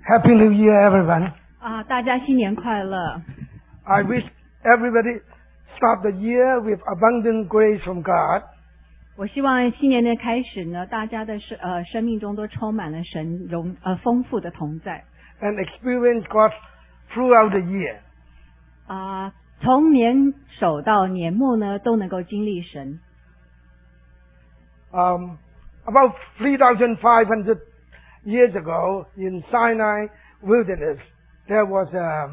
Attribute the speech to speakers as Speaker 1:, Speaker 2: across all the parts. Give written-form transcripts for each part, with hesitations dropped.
Speaker 1: Happy New Year, everyone.
Speaker 2: 大家新年快乐。
Speaker 1: I wish everybody start the year with abundant grace from God.
Speaker 2: 我希望新年的开始呢，大家的生命中都充满了神丰富的同在。
Speaker 1: And experience God throughout the year.
Speaker 2: 从年首到年末呢，都能够经历神。
Speaker 1: About 3,500 years ago in Sinai wilderness, there was a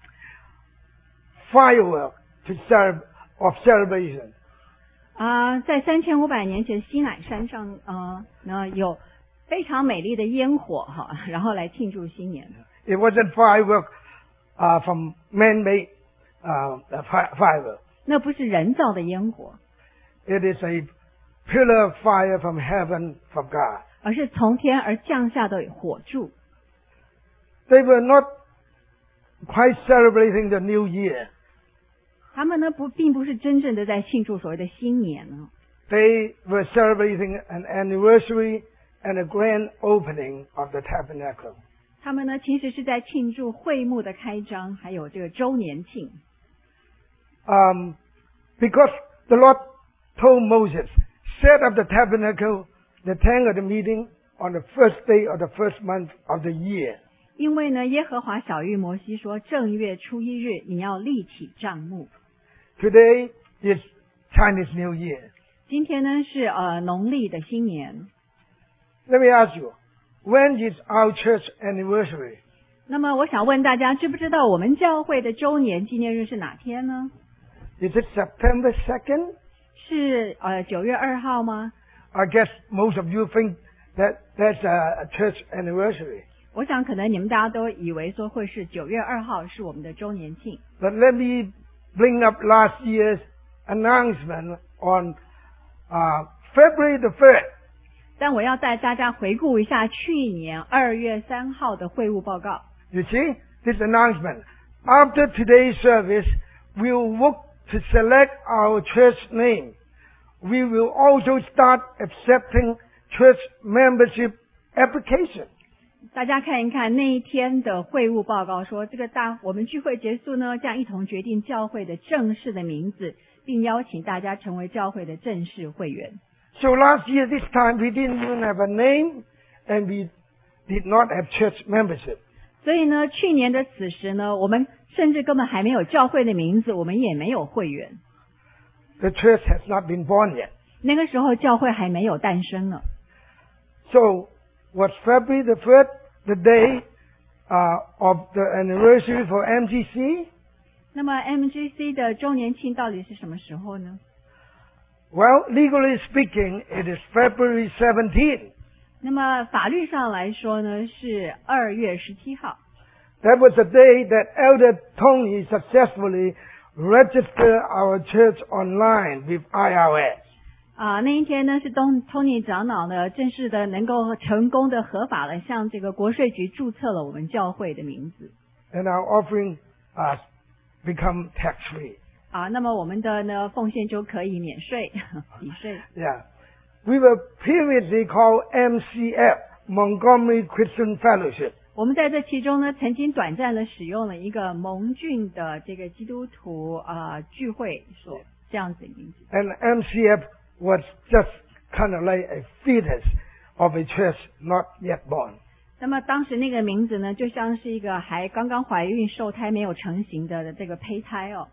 Speaker 1: firework of celebration.
Speaker 2: 在3500年前，西乃山上有非常美丽的烟火然后来庆祝新年。
Speaker 1: It wasn't firework from man-made firework.
Speaker 2: 那不是人造的烟火，
Speaker 1: It is a pillar of fire from heaven from God.
Speaker 2: 而是从天而降下的火柱。
Speaker 1: They were not quite celebrating the new year.
Speaker 2: 他们呢并不是真正的在庆祝所谓的新年呢。
Speaker 1: They were celebrating an anniversary and a grand opening of the tabernacle.
Speaker 2: 他们呢其实是在庆祝会幕的开张，还有这个周年庆。
Speaker 1: Because the Lord told Moses, set up the tabernacle, the tent of the meeting, on the first day of the first month of the year.
Speaker 2: 因为呢，耶和华晓谕摩西说，正月初一日你要立起帐幕。
Speaker 1: Today is Chinese New Year.
Speaker 2: 今天呢是农历的新年。
Speaker 1: Let me ask you, when is our church anniversary?
Speaker 2: 那么我想问大家，知不知道我们教会的周年纪念日是哪天呢？
Speaker 1: Is it September 2nd?
Speaker 2: 是9月2号吗？
Speaker 1: I guess most of you think that that's a church anniversary.
Speaker 2: 我想可能你们大家都以为说会是9月2号是我们的周年庆。
Speaker 1: But let me bring up last year's announcement on February the 3rd.
Speaker 2: 但我要带大家回顾一下去年2月3号的会务报告。
Speaker 1: You see, this announcement. After today's service, we'll work to select our church name. We will also start accepting church membership application.
Speaker 2: 大家看一看那一天的会务报告说，我们聚会结束呢，将一同决定教会的正式的名字，并邀请大家成为教会的正式会员。
Speaker 1: So last year, this time, we didn't even have a name and we did not have church membership.
Speaker 2: 所以呢，去年的此时呢，我们甚至根本还没有教会的名字，我们也没有会员。
Speaker 1: The church has not been born yet.
Speaker 2: 那个时候教会还没有诞生呢。
Speaker 1: So, was February the 3rd the day of the anniversary for MGC?
Speaker 2: 那么 MGC 的周年庆到底是什么时候呢？
Speaker 1: Well, legally speaking, it is February 17th.
Speaker 2: 那么法律上来说呢，是2月17号。
Speaker 1: That was the day that Elder Tony successfully registered our church online with IRS.
Speaker 2: 那一天呢是Tony 长老呢正式的能够成功的合法的向这个国税局注册了我们教会的名字。
Speaker 1: And our offering become tax free.
Speaker 2: 那么我们的奉献就可以免税抵税。
Speaker 1: Yeah. We were previously called MCF, Montgomery Christian Fellowship.
Speaker 2: 我们在这其中呢曾经短暂的使用了一个蒙郡的这个基督徒聚会所这样子的名字。
Speaker 1: And MCF was just kind of like a fetus of a church not yet born.
Speaker 2: 那么当时那个名字呢就像是一个还刚刚怀孕受胎没有成型的这个胚胎哦。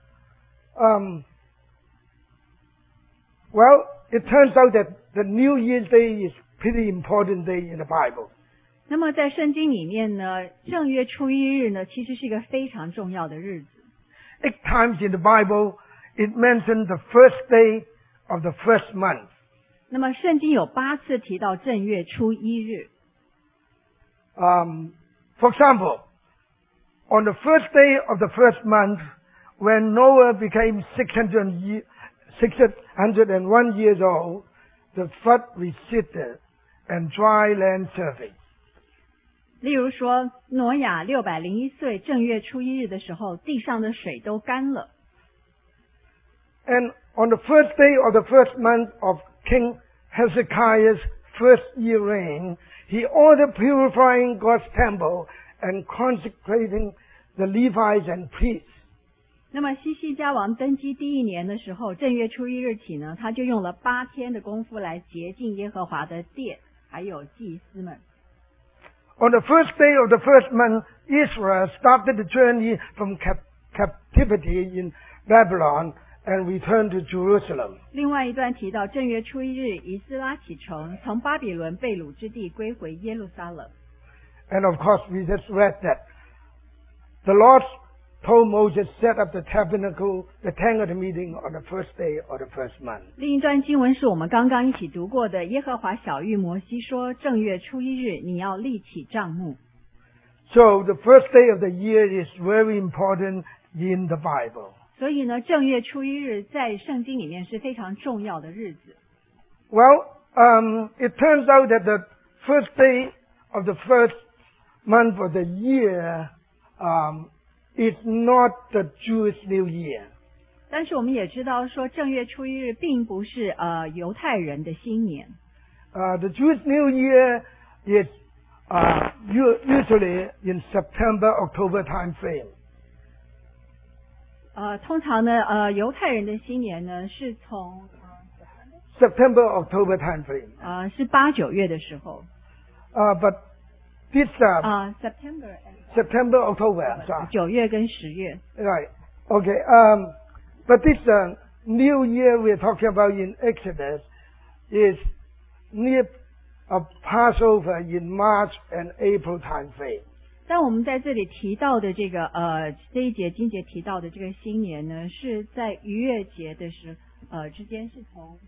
Speaker 1: Well, it turns out that the New Year's Day is pretty important day in the Bible.
Speaker 2: 那么在圣经里面呢，正月初一日呢，其实是一个非常重要的日子。
Speaker 1: 8 times in the Bible, it mentioned the first day of the first month.
Speaker 2: 那么圣经有8次提到正月初一日。
Speaker 1: For example, on the first day of the first month, when Noah became 601 years old, the flood receded and dry land surfaced.
Speaker 2: 例如说，挪亚601岁正月初一日的时候，地上的水都干了。
Speaker 1: And on the first day of the first month of King Hezekiah's first year reign, he ordered purifying God's temple and consecrating the Levites and priests.
Speaker 2: 那么西西家王登基第1年的时候，正月初1日起呢，他就用了8天的功夫来洁净耶和华的殿，还有祭司们。
Speaker 1: On the first day of the first month, Israel started the journey from captivity in Babylon and returned to Jerusalem.
Speaker 2: 另外一段提到正月初1日，以斯拉启程，从巴比伦被掳之地归回耶路撒冷。
Speaker 1: And of course, we just read that the Lord told Moses set up the tabernacle, the tent of the meeting on the first day of the first month.
Speaker 2: 另一段经文是我们刚刚一起读过的，耶和华晓谕摩西说，正月初1日你要立起帐幕。
Speaker 1: So the first day of the year is very important in the Bible.
Speaker 2: 所以呢，正月初1日在圣经里面是非常重要的日子。
Speaker 1: Well, it turns out that the first day of the first month of the year is not the Jewish New Year.
Speaker 2: 但是我们也知道说，正月初1日并不是犹太人的新年。
Speaker 1: The Jewish New Year is usually in September, October time frame.
Speaker 2: 通常呢，犹太人的新年呢是从
Speaker 1: September, October time frame.
Speaker 2: 是8、9月的时候。
Speaker 1: But this September, October. I'm sorry.
Speaker 2: 9月跟10月。
Speaker 1: Right. Okay. But this New Year we're talking about in Exodus is near a Passover in March and April time frame.
Speaker 2: 但我们在这里提到的这个这一节经节提到的这个新年呢，是在逾越节的之间，是从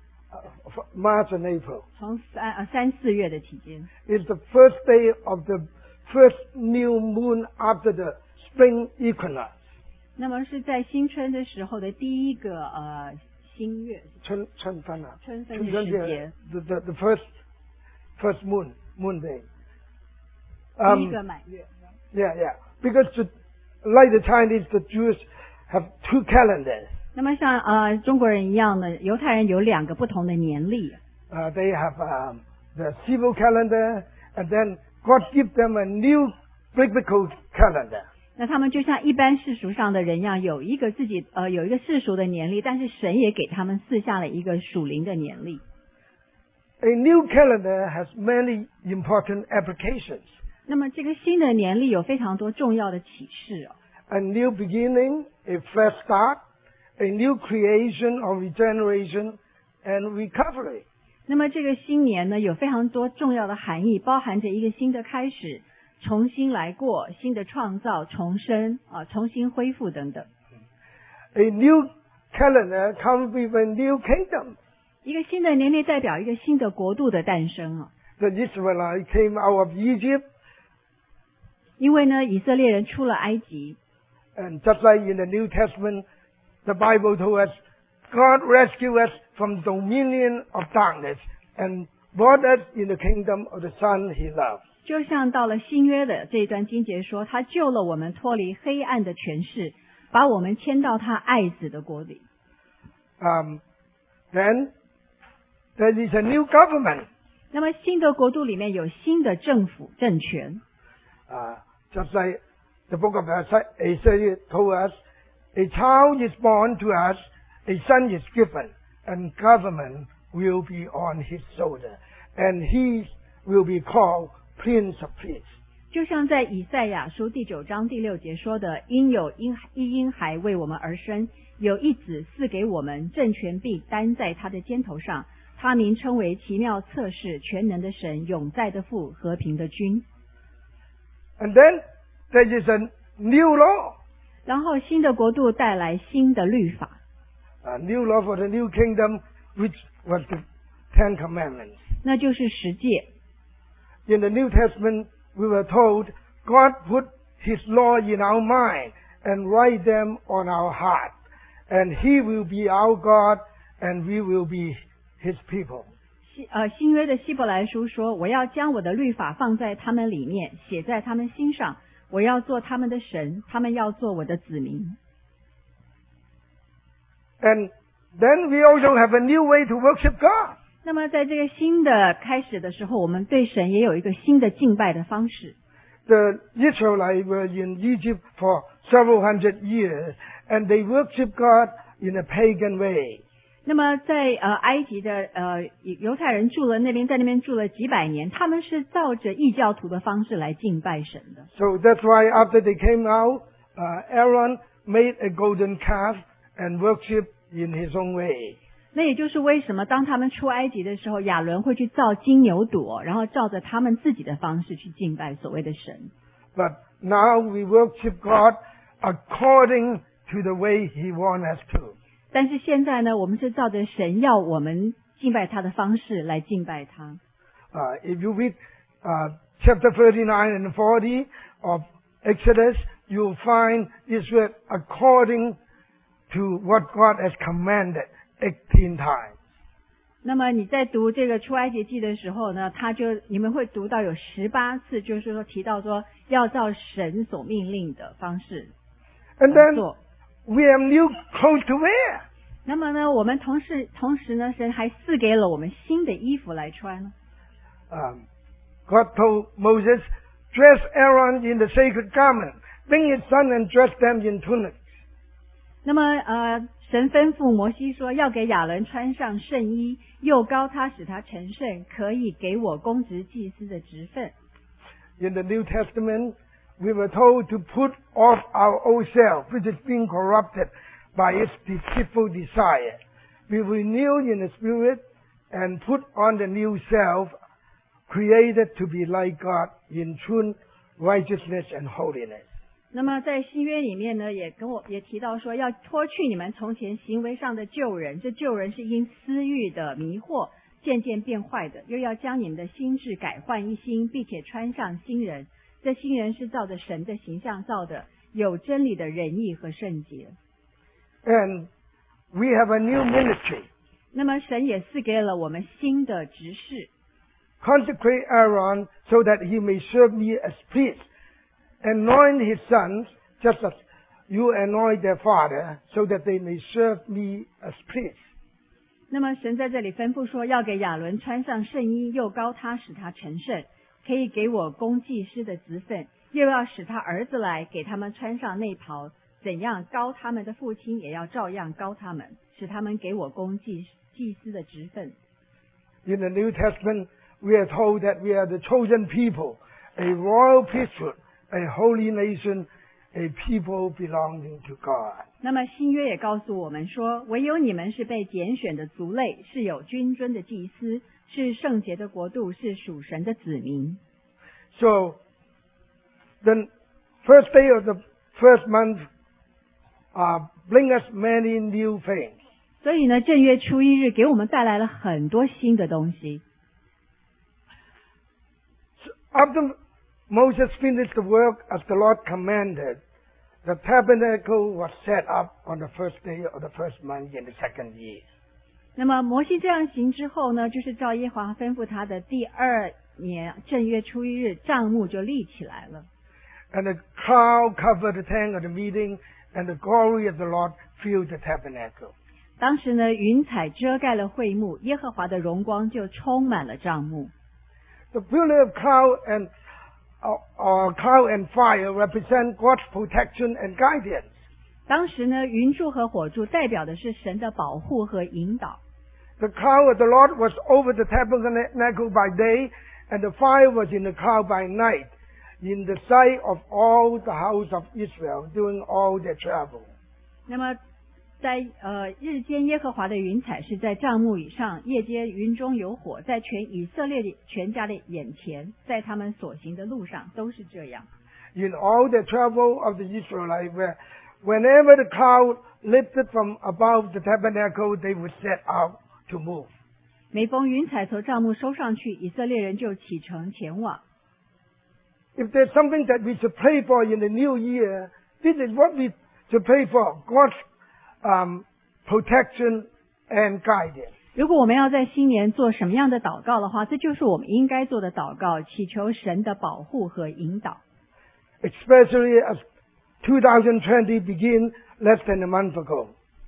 Speaker 1: March and April.
Speaker 2: 从3、4月的期间。
Speaker 1: It's the first day of the first new moon after the spring equinox.
Speaker 2: 那么是在新春的时候的第一个新月。
Speaker 1: 春分啊。
Speaker 2: 春分的时节。
Speaker 1: The first moon day.
Speaker 2: 第一个满月。
Speaker 1: Yeah. Because like the Chinese, the Jews have 2 calendars.
Speaker 2: 那么像中国人一样的，犹太人有2个不同的年历。
Speaker 1: They have the civil calendar, and then God give them a new biblical calendar.
Speaker 2: 那他们就像一般世俗上的人一样，有一个世俗的年历，但是神也给他们赐下了一个属灵的年历。
Speaker 1: A new calendar has many important applications.
Speaker 2: 那么这个新的年历有非常多重要的启示。
Speaker 1: A new beginning, a fresh start, a new creation or regeneration and recovery.
Speaker 2: 那么这个新年呢，有非常多重要的含义，包含着一个新的开始，重新来过，新的创造，重生重新恢复等等。
Speaker 1: A new calendar comes with a new kingdom.
Speaker 2: 一个新的年历代表一个新的国度的诞生。
Speaker 1: The Israelites came out of Egypt.
Speaker 2: 因为呢，以色列人出了埃及。
Speaker 1: And just like in the New Testament, the Bible told us, God rescued us from the dominion of darkness and brought us in the kingdom of the Son He loves.
Speaker 2: 就像到了新约的这一段经节说，他救了我们脱离黑暗的权势，把我们迁到他爱子的国里。
Speaker 1: Then there is a new government.
Speaker 2: 那么新的国度里面有新的政府政权。
Speaker 1: Just like the book of Isaiah told us, a child is born to us, a son is given, and government will be on his shoulder, and he will be called Prince of Peace.
Speaker 2: 就像在以赛亚书第9章第6节说的，因有一婴孩为我们而生，有一子赐给我们，政权必担在他的肩头上，他名称为奇妙策士，全能的神，永在的父，和平的君。
Speaker 1: And then there is a new law.
Speaker 2: 然后新的国度带来新的律法。
Speaker 1: A new law for the new kingdom, which was the 10 Commandments.
Speaker 2: 那就是10诫。
Speaker 1: In the New Testament, we were told God put His law in our mind and write them on our heart, and He will be our God, and we will be His people.
Speaker 2: 新约的希伯来书说，我要将我的律法放在他们里面，写在他们心上，我要做他们的神，他们要做我的子民。
Speaker 1: And then we also have a new way to worship God.
Speaker 2: 那么在这个新的开始的时候，我们对神也有一个新的敬拜的方式。
Speaker 1: The Israelites were in Egypt for several hundred years, and they worship God in a pagan way.
Speaker 2: 那么在埃及的犹太人住了那边，在那边住了几百年，他们是照着异教徒的方式来敬拜神的。
Speaker 1: So that's why after they came out, Aaron made a golden calf and worshiped in his own way.
Speaker 2: 那也就是为什么当他们出埃及的时候，亚伦会去造金牛犊，然后照着他们自己的方式去敬拜所谓的神。
Speaker 1: But now we worship God according to the way He wants us to.
Speaker 2: 但是现在呢，我们是照着神要我们敬拜他的方式来敬拜他。
Speaker 1: If you read chapter 39 and 40 of Exodus, you'll find Israel according to what God has commanded 18 times.
Speaker 2: 那么你在读这个出埃及记的时候呢，你们会读到有18次，就是说提到说要照神所命令的方式
Speaker 1: And then
Speaker 2: 做。
Speaker 1: we have new clothes to wear.
Speaker 2: 那么呢，我们同时呢，神还赐给了我们新的衣服来穿。
Speaker 1: God told Moses, dress Aaron in the sacred garment, bring his son and dress them in tunics.
Speaker 2: 那么神吩咐摩西说，要给亚伦穿上圣衣，又膏他，使他成圣，可以给我公职祭司的职分。
Speaker 1: In the New Testament, we were told to put off our old self, which is being corrupted by its deceitful desire. Be renewed in the spirit and put on the new self, created to be like God in truth, righteousness, and holiness.
Speaker 2: 那么在新约里面呢，也提到说，要脱去你们从前行为上的旧人，这旧人是因私欲的迷惑渐渐变坏的，又要将你们的心智改换一新，并且穿上新人。这新人是照着神的形象造的，有真理的仁义和圣洁。
Speaker 1: And we have a new ministry.
Speaker 2: 那么神也赐给了我们新的职事。
Speaker 1: Consecrate Aaron so that he may serve me as priest. Anoint his sons just as you anoint their father, so that they may serve me as priests.
Speaker 2: 那么神在这里吩咐说，要给亚伦穿上圣衣，又膏他，使他成圣，可以给我供祭司的职分，又要使他儿子来给他们穿上内袍，怎样膏他们的父亲，也要照样膏他们，使他们给我供祭司的职分。
Speaker 1: In the New Testament, we are told that we are the chosen people, a royal priesthood, a holy nation, a people belonging to God.
Speaker 2: 那么新约也告诉我们说，唯有你们是被拣选的族类，是有君尊的祭司，是圣洁的国度，是属神的子民。
Speaker 1: So, the first day of the first month bring us many new things.
Speaker 2: 所以呢，正月初一日给我们带来了很多新的东西。
Speaker 1: After Moses finished the work as the Lord commanded, the tabernacle was set up on the first day of the first month in the second year.
Speaker 2: 那么摩西这样行之后呢，就是照耶和华吩咐他的第2年正月初一日，帐幕就立起来了。
Speaker 1: And the cloud covered the tent of the meeting, and the glory of the Lord filled the tabernacle.
Speaker 2: 当时呢，云彩遮盖了会幕，耶和华的荣光就充满了帐幕。
Speaker 1: The pillar of cloud and fire represent God's protection and guidance.
Speaker 2: 当时呢，云柱和火柱代表的是神的保护和引导。
Speaker 1: The cloud of the Lord was over the tabernacle by day, and the fire was in the cloud by night, in the sight of all the house of Israel during all their travel.
Speaker 2: 那么在日间耶和华的云彩是在帐幕以上，夜间云中有火，在全以色列全家的眼前，在他们所行的路上都是这样。
Speaker 1: In all the travel of the Israelites, whenever the cloud lifted from above the tabernacle, they would set out to move.
Speaker 2: 每逢云彩从帐幕收上去，以色列人就启程前往。
Speaker 1: If there's something that we should pray for in the new year, this is what we should pray for: God's protection and guidance.
Speaker 2: 如果我们要在新年做什么样的祷告的话，这就是我们应该做的祷告，祈求神的保护和引导。
Speaker 1: Especially as 2020 began less than a month ago.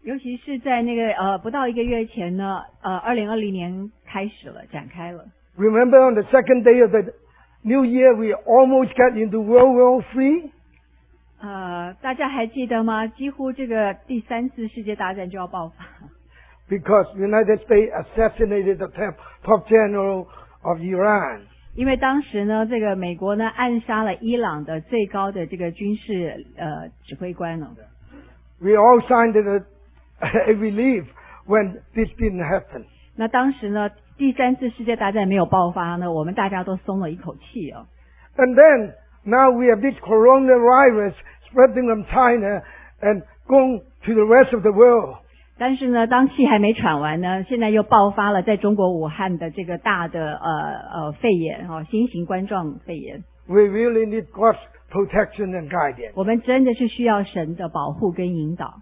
Speaker 2: 尤其是在那个不到1个月前呢，2020年开始了，展开了。
Speaker 1: Remember on the second day of the New Year, we almost got into World War III.
Speaker 2: 大家还记得吗？几乎这个第3次世界大战就要爆发。
Speaker 1: Because United States assassinated the top general of Iran.
Speaker 2: 因为当时呢，这个美国呢暗杀了伊朗的最高的这个军事指挥官了。
Speaker 1: We all signed a relief when this didn't happen.
Speaker 2: 那当时呢，第3次世界大战没有爆发呢，我们大家都松了一口气哦。
Speaker 1: And then now we have this coronavirus spreading from China and going to the rest of the world.
Speaker 2: 但是呢，当气还没喘完呢，现在又爆发了在中国武汉的这个大的肺炎新型冠状肺炎。
Speaker 1: We really need God's protection and guidance.
Speaker 2: 我们真的是需要神的保护跟引导。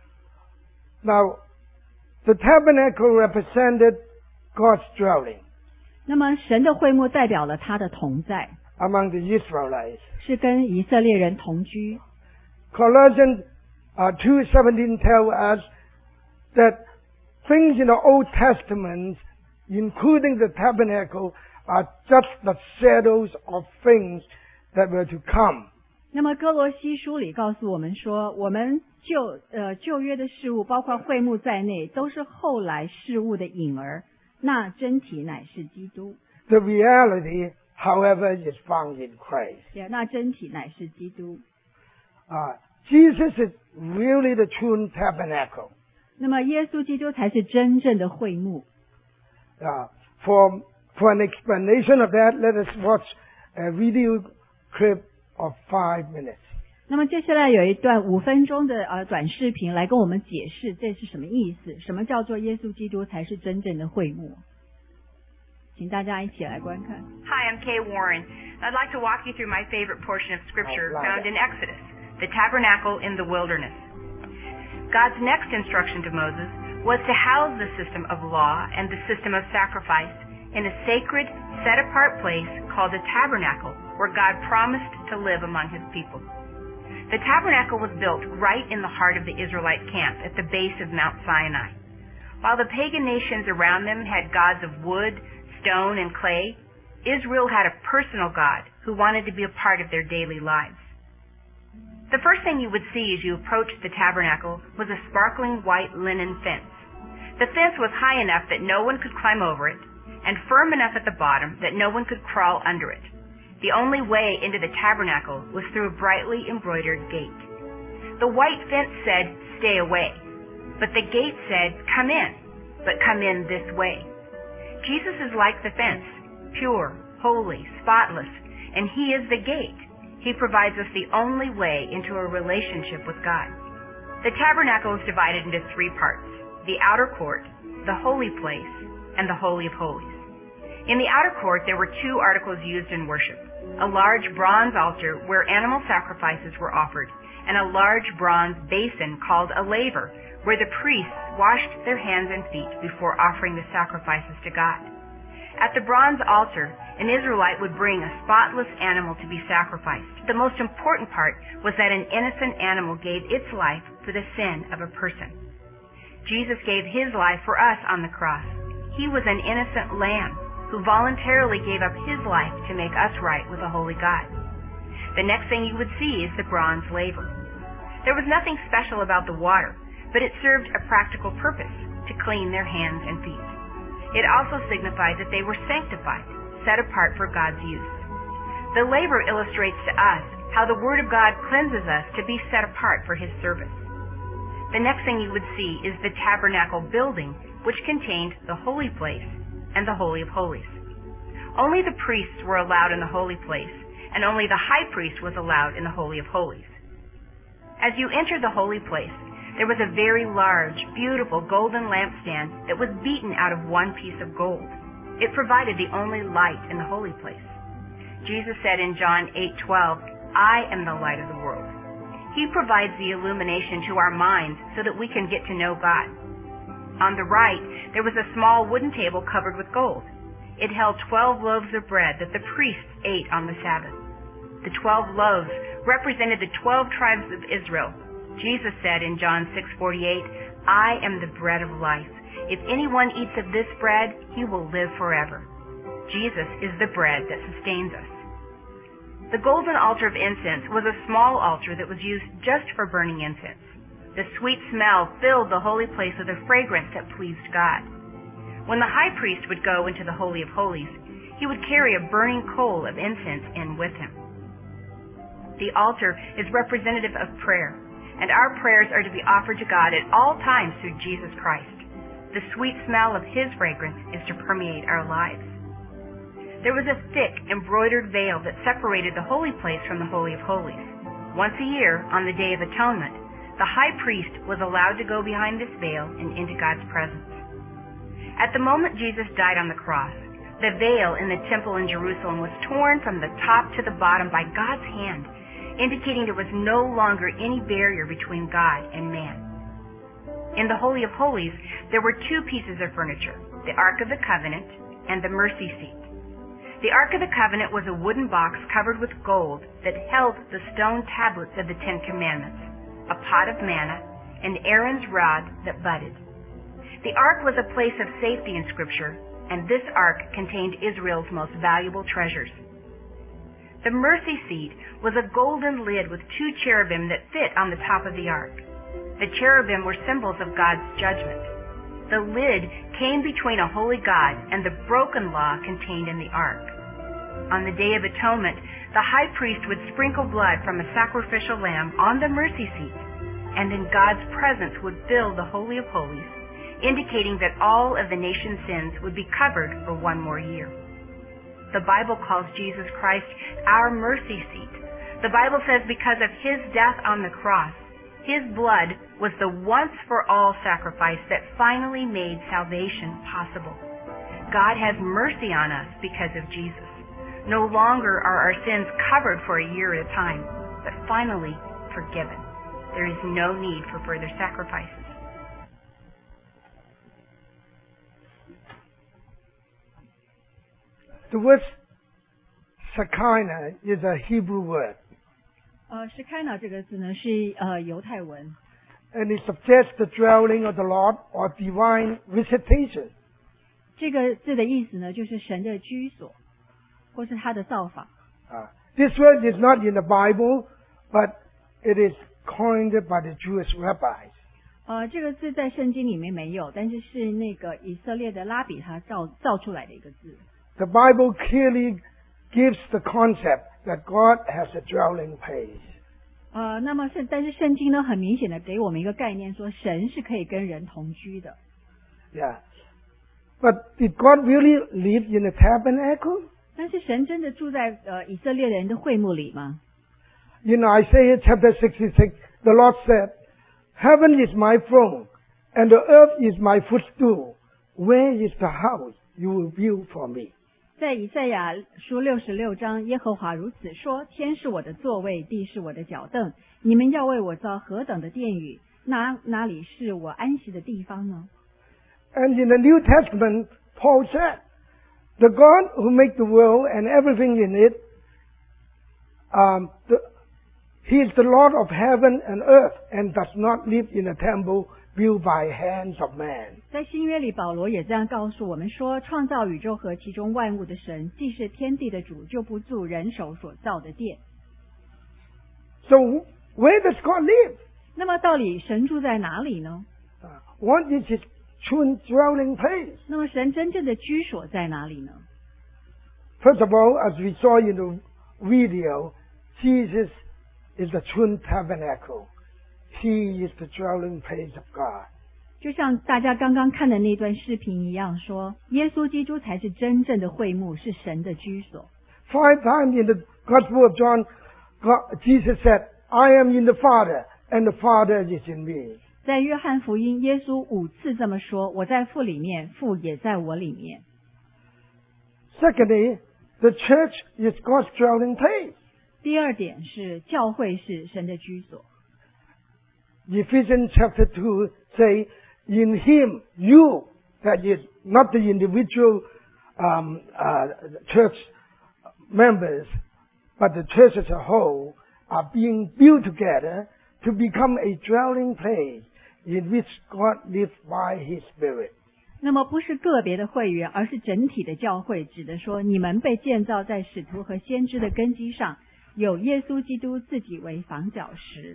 Speaker 1: Now, the tabernacle represented God's dwelling.
Speaker 2: 那么神的会幕代表了他的同在
Speaker 1: among the Israelites.
Speaker 2: 是跟以色列人同居。
Speaker 1: Colossians 2:17 tells us that things in the Old Testament, including the tabernacle, are just the shadows of things that were to come.
Speaker 2: 那么哥罗西书里告诉我们说，我们旧约的事物，包括会幕在内，都是后来事物的影儿，那真体乃是基督。
Speaker 1: The reality, however, is found in Christ.
Speaker 2: 那真体乃是基督。
Speaker 1: Jesus is really the true tabernacle.
Speaker 2: 那么耶稣基督才是真正的会幕。
Speaker 1: For an explanation of that, let us watch a video clip of 5 minutes.
Speaker 2: 那么接下来有一段5分钟的短视频来跟我们解释这是什么意思，什么叫做耶稣基督才是真正的会幕。请大家一起来观看。
Speaker 3: Hi, I'm Kay Warren. I'd like to walk you through my favorite portion of Scripture found in Exodus, the tabernacle in the wilderness. God's next instruction to Moses was to house the system of law and the system of sacrifice in a sacred, set-apart place called a tabernacle where God promised to live among His people. The tabernacle was built right in the heart of the Israelite camp at the base of Mount Sinai. While the pagan nations around them had gods of wood, stone, and clay, Israel had a personal God who wanted to be a part of their daily lives. The first thing you would see as you approached the tabernacle was a sparkling white linen fence. The fence was high enough that no one could climb over it, and firm enough at the bottom that no one could crawl under it. The only way into the tabernacle was through a brightly embroidered gate. The white fence said, "Stay away," but the gate said, "Come in, but come in this way." Jesus is like the fence, pure, holy, spotless, and He is the gate. He provides us the only way into a relationship with God. The tabernacle is divided into 3 parts: the outer court, the holy place, and the Holy of Holies. In the outer court, there were 2 articles used in worship: a large bronze altar where animal sacrifices were offered, and a large bronze basin called a laver, where the priests washed their hands and feet before offering the sacrifices to God. At the bronze altar, an Israelite would bring a spotless animal to be sacrificed. The most important part was that an innocent animal gave its life for the sin of a person. Jesus gave His life for us on the cross. He was an innocent lamb who voluntarily gave up His life to make us right with a holy God. The next thing you would see is the bronze laver. There was nothing special about the water, but it served a practical purpose, to clean their hands and feet. It also signified that they were sanctified, set apart for God's use. The laver illustrates to us how the Word of God cleanses us to be set apart for His service. The next thing you would see is the tabernacle building, which contained the holy place and the Holy of Holies. Only the priests were allowed in the holy place, and only the high priest was allowed in the Holy of Holies. As you entered the holy place, there was a very large, beautiful golden lampstand that was beaten out of one piece of gold. It provided the only light in the holy place. Jesus said in John 8:12, "I am the light of the world." He provides the illumination to our minds so that we can get to know God. On the right, there was a small wooden table covered with gold. It held 12 loaves of bread that the priests ate on the Sabbath. The 12 loaves represented the 12 tribes of Israel. Jesus said in John 6:48, I am the bread of life. If anyone eats of this bread, he will live forever. Jesus is the bread that sustains us. The golden altar of incense was a small altar that was used just for burning incense. The sweet smell filled the holy place with a fragrance that pleased God. When the high priest would go into the Holy of Holies, he would carry a burning coal of incense in with him. The altar is representative of prayer, and our prayers are to be offered to God at all times through Jesus Christ. The sweet smell of His fragrance is to permeate our lives. There was a thick, embroidered veil that separated the holy place from the Holy of Holies. Once a year, on the Day of Atonement, the high priest was allowed to go behind this veil and into God's presence. At the moment Jesus died on the cross, the veil in the temple in Jerusalem was torn from the top to the bottom by God's hand, indicating there was no longer any barrier between God and man. In the Holy of Holies, there were two pieces of furniture, the Ark of the Covenant and the mercy seat. The Ark of the Covenant was a wooden box covered with gold that held the stone tablets of the Ten Commandments, a pot of manna, and Aaron's rod that budded. The Ark was a place of safety in Scripture, and this Ark contained Israel's most valuable treasures. The mercy seat was a golden lid with two cherubim that fit on the top of the Ark. The cherubim were symbols of God's judgment. The lid came between a holy God and the broken law contained in the Ark. On the Day of Atonement, the high priest would sprinkle blood from a sacrificial lamb on the mercy seat, and then God's presence would fill the Holy of Holies, indicating that all of the nation's sins would be covered for one more year. The Bible calls Jesus Christ our mercy seat. The Bible says because of His death on the cross, His blood was the once-for-all sacrifice that finally made salvation possible. God has mercy on us because of Jesus. No longer are our sins covered for a year at a time, but finally forgiven. There is no need for further sacrifices.
Speaker 1: The word Shekinah is a Hebrew word.
Speaker 2: Shekinah 这个字呢是犹太文，
Speaker 1: And it suggests the dwelling of the Lord or divine visitation.
Speaker 2: 这个字的意思呢就是神的居所，或是他的造访。
Speaker 1: This word is not in the Bible, but it is coined by the Jewish rabbis.
Speaker 2: 这个字在圣经里面没有，但是是那个以色列的拉比他造出来的一个字。
Speaker 1: The Bible clearly gives the concept that God has a dwelling place.
Speaker 2: 但是圣经呢很明显的给我们一个概念，说神是可以跟人同居的。
Speaker 1: Yeah. But did God really live in a tabernacle?
Speaker 2: 但是神真的住在以色列人的会幕里吗？
Speaker 1: In Isaiah chapter 66, the Lord said, Heaven is my throne, and the earth is my footstool. Where is the house you will build for me?
Speaker 2: 在以赛亚书66章，耶和华如此说：天是我的座位，地是我的脚凳。你们要为我造何等的殿宇？哪里是我安息的地方呢？
Speaker 1: And in the New Testament, Paul said, the God who made the world and everything in it, He is the Lord of heaven and earth and does not live in a temple built by hands of man.
Speaker 2: 在新约里，保罗也这样告诉我们说：创造宇宙和其中万物的神，既是天地的主，就不住人手所造的殿。
Speaker 1: So where does God live?
Speaker 2: 那么到底神住在哪里呢？
Speaker 1: What is His true dwelling place?
Speaker 2: 那么神真正的居所在哪里呢？
Speaker 1: First of all, as we saw in the video, Jesus is the true tabernacle. He is the dwelling place of God.
Speaker 2: 就像大家刚刚看的那段视频一样说，耶稣基督才是真正的会幕，是神的居所。
Speaker 1: 5 times in the Gospel of John, Jesus said, I am in the Father, and the Father is in me.
Speaker 2: 在约翰福音，耶稣5次这么说：我在父里面，父也在我里面。
Speaker 1: Secondly, the church is God's dwelling place.
Speaker 2: 第二点是教会是神的居所。
Speaker 1: Ephesians chapter 2 say, in Him, you, that is not the individual church members, but the church as a whole, are being built together to become a dwelling place, in which God lives by His Spirit.
Speaker 2: 那么不是个别的会员，而是整体的教会，指的说你们被建造在使徒和先知的根基上，有耶稣基督自己为房角石，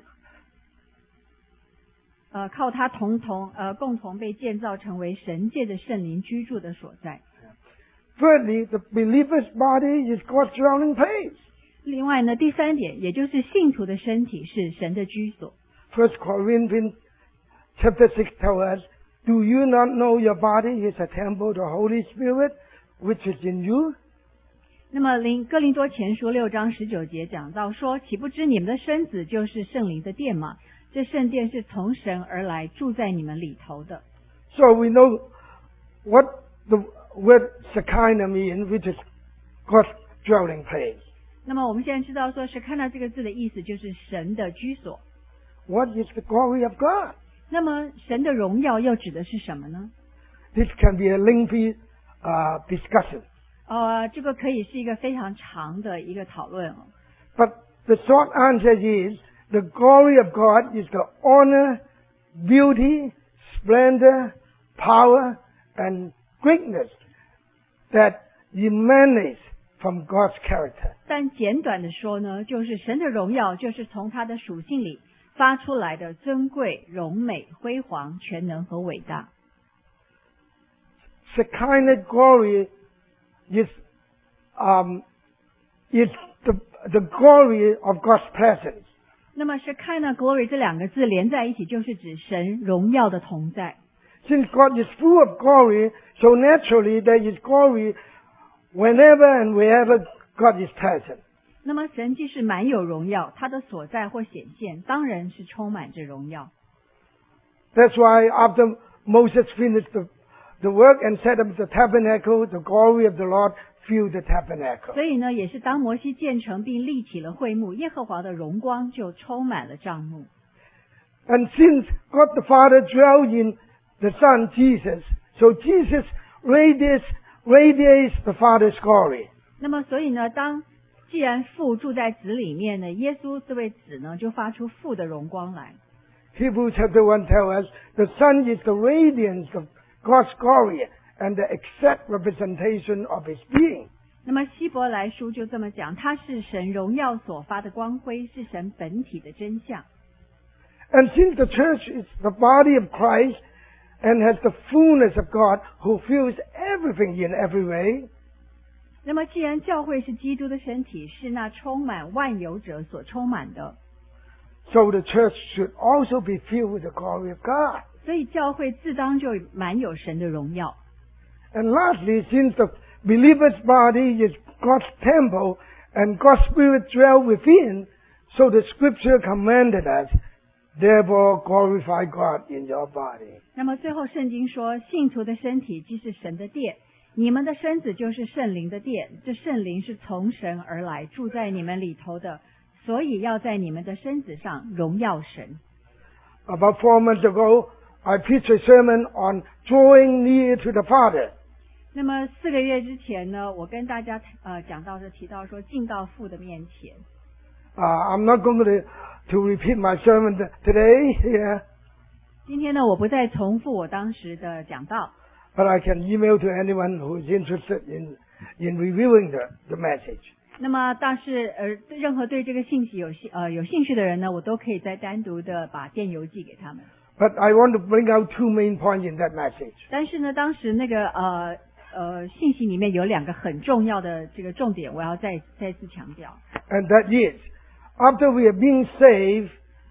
Speaker 2: 靠他共同被建造成为神界的圣灵居住的所在。
Speaker 1: Thirdly, the believer's body is God's dwelling place.
Speaker 2: 另外呢，第三点，也就是信徒的身体是神的居所。
Speaker 1: 1 Corinthians chapter 6 tells us, Do you not know your body is a temple of the Holy Spirit which is in you?
Speaker 2: 那么哥林多前书6章19节讲到说，岂不知你们的身子就是圣灵的殿吗？这圣殿是从神而来，住在你们里头的。
Speaker 1: So we know what the word Shekinah means, which is God's dwelling place.
Speaker 2: 那么我们现在知道说，是看到这个字的意思就是神的居所。
Speaker 1: What is the glory of God?
Speaker 2: 那么神的荣耀又指的是什么呢？
Speaker 1: This can be a lengthy discussion.
Speaker 2: 这个可以是一个非常长的一个讨论哦。
Speaker 1: But the short answer is, the glory of God is the honor, beauty, splendor, power, and greatness that emanates from God's character.
Speaker 2: 但简短的说呢，就是神的荣耀就是从他的属性里发出来的尊贵、荣美、辉煌、全能和伟大。
Speaker 1: Shekinah glory is the glory of God's presence.
Speaker 2: 那么Shekinah glory 这两个字连在一起，就是指神荣耀的同在。
Speaker 1: Since God is full of glory, so naturally there is glory whenever and wherever God is present.
Speaker 2: 那么神既是满有荣耀，他的所在或显现当然是充满着荣耀。
Speaker 1: That's why after Moses finished the work and set up the tabernacle, the glory of the Lord filled the tabernacle.
Speaker 2: 所以呢，也是当摩西建成并立起了会幕，耶和华的荣光就充满了帐幕。
Speaker 1: And since God the Father dwells in the Son Jesus, so Jesus radiates the Father's glory.
Speaker 2: 那么所以呢，既然父住在子里面呢，耶稣这位子呢就发出父的荣光来。
Speaker 1: Hebrews chapter 1 tells us the Son is the radiance of God's glory and the exact representation of His being.
Speaker 2: 那么希伯来书就这么讲，他是神荣耀所发的光辉，是神本体的真相。
Speaker 1: And since the church is the body of Christ and has the fullness of God who fills everything in every way,
Speaker 2: 那么既然教会是基督的身体，是那充满万有者所充满的，
Speaker 1: so the church should also be filled with the glory of God.
Speaker 2: 所以教会自当就满有神的荣耀。
Speaker 1: And lastly, since the believer's body is God's temple and God's Spirit dwells within, so the Scripture commanded us, therefore glorify God in your body.
Speaker 2: 那么最后圣经说，信徒的身体既是神的殿，你们的身子就是圣灵的殿，这圣灵是从神而来，住在你们里头的，所以要在你们的身子上荣耀神。
Speaker 1: About 4 months ago, I preached a sermon on drawing near to the Father.
Speaker 2: 那么4个月之前呢，我跟大家讲到提到说进到父的面前。
Speaker 1: I'm not going to repeat my sermon today here.
Speaker 2: 今天呢，我不再重复我当时的讲道。
Speaker 1: But I can email to anyone who is interested in reviewing the message.
Speaker 2: 那么，但是任何对这个信息有兴趣的人呢，我都可以再单独的把电邮寄给他们。
Speaker 1: But I want to bring out 2 main points in that message.
Speaker 2: 但是呢，当时那个信息里面有2个很重要的这个重点，我要再次强调。
Speaker 1: And that is, after we have been saved,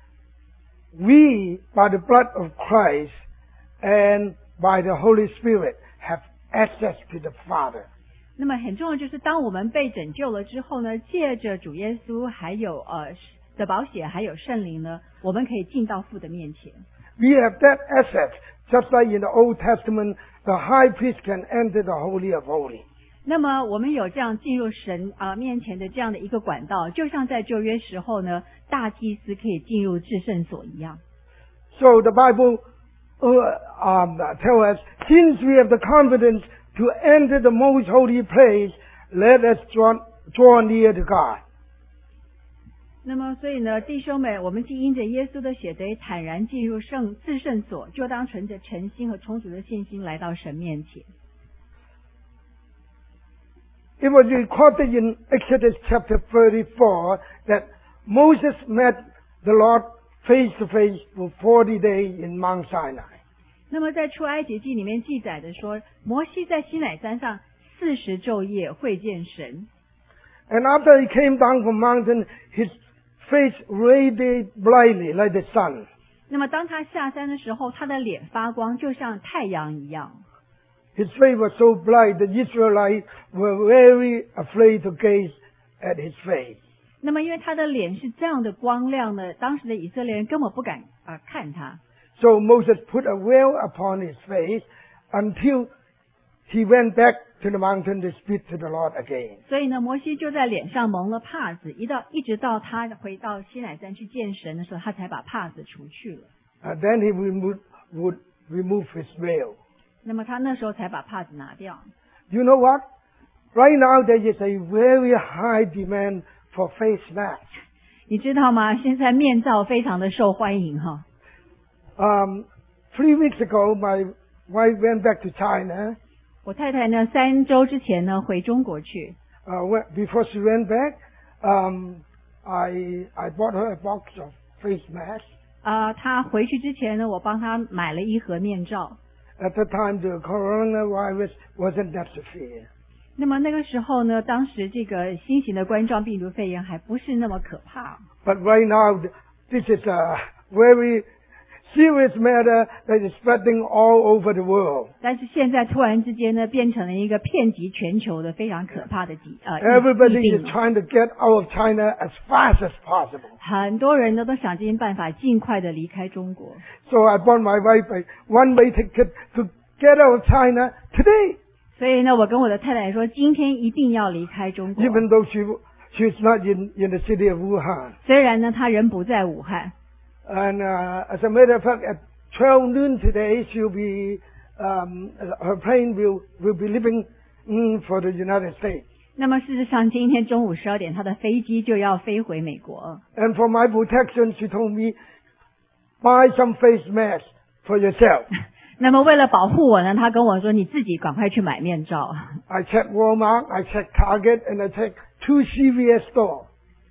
Speaker 1: we, by the blood of Christ and by the Holy Spirit, have access to the Father.
Speaker 2: 那么很重要就是当我们被拯救了之后呢，借着主耶稣还有的宝血还有圣灵呢，我们可以进到父的面前。
Speaker 1: We have that access, just like in the Old Testament, the high priest can enter the Holy of Holies.
Speaker 2: 那么我们有这样进入神面前的这样的一个管道，就像在旧约时候呢，大祭司可以进入至圣所一样。
Speaker 1: So the Bible tells us, since we have the confidence to enter the most holy place, let us draw near to God.
Speaker 2: 那么，所以呢，弟兄们，我们既因着耶稣的血得以坦然进入至圣所，就当存着诚心和充足的信心来到神面前。
Speaker 1: It was recorded in Exodus chapter 34 that Moses met the Lord face to face for 40 days in Mount Sinai.
Speaker 2: 那么在出埃及记里面记载的说，摩西在西乃山上40昼夜会见神。
Speaker 1: And after he came down from mountain, his face radiated brightly like the sun.
Speaker 2: 那么当他下山的时候，他的脸发光，就像太阳一样。
Speaker 1: His face was so bright that Israelites were very afraid to gaze at his face.
Speaker 2: 那么因为他的脸是这样的光亮呢，当时的以色列人根本不敢看他。
Speaker 1: So Moses put a veil upon his face until he went back to the mountain to speak to the Lord again.
Speaker 2: 所以呢，摩西就在脸上蒙了帕子，一直到他回到西乃山去见神的时候，他才把帕子除去了。
Speaker 1: Then he would remove his veil.
Speaker 2: 那么他那时候才把帕子拿掉。
Speaker 1: You know what? Right now there is a very high demand for face masks.
Speaker 2: 你知道吗？现在面罩非常的受欢迎哈。
Speaker 1: 3 weeks ago, my wife went back to China.
Speaker 2: 我太太呢，3周之前呢回中国去。
Speaker 1: Before she went back, I bought her a box of face masks.
Speaker 2: 她回去之前呢，我帮她买了1盒面罩。
Speaker 1: At the time, the coronavirus wasn't that severe.
Speaker 2: 那么那个时候呢，当时这个新型的冠状病毒肺炎还不是那么可怕。
Speaker 1: But right now, this is a very serious matter that is spreading all over the world.
Speaker 2: 但是现在突然之间呢，变成了一个遍及全球的非常可怕的
Speaker 1: Everybody
Speaker 2: 疫
Speaker 1: is
Speaker 2: 病。
Speaker 1: trying to get out of China as fast as possible.
Speaker 2: 很多人呢都想尽办法尽快的离开中国。
Speaker 1: So I bought my wife a one-way ticket to get out of China today.
Speaker 2: 所以呢，我跟我的太太说，今天一定要离开中国。
Speaker 1: Even though she's not in the city of Wuhan.
Speaker 2: 虽然呢，她人不在武汉。
Speaker 1: And as a matter of fact, at 12 noon today, she'll be her plane will be leaving for the United States.
Speaker 2: 那么事实上，今天中午12点，她的飞机就要飞回美国。
Speaker 1: And for my protection, she told me, buy some face masks for yourself.
Speaker 2: 那么为了保护我呢，她跟我说，你自己赶快去买面罩。
Speaker 1: I checked Walmart, I checked Target, and I checked 2 CVS stores.